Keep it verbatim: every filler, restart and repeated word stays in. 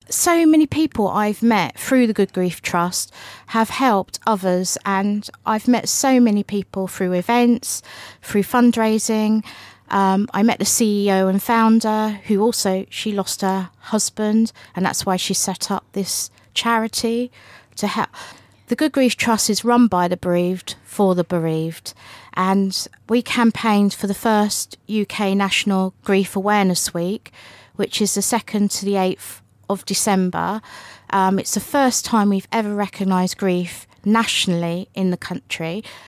so many people I've met through the Good Grief Trust have helped others, and I've met so many people through events, through fundraising. Um, I met the C E O and founder who also, she lost her husband, and that's why she set up this charity to help. The Good Grief Trust is run by the bereaved for the bereaved, and we campaigned for the first U K National Grief Awareness Week, which is the second to the eighth of December. Um, it's the first time we've ever recognised grief nationally in the country.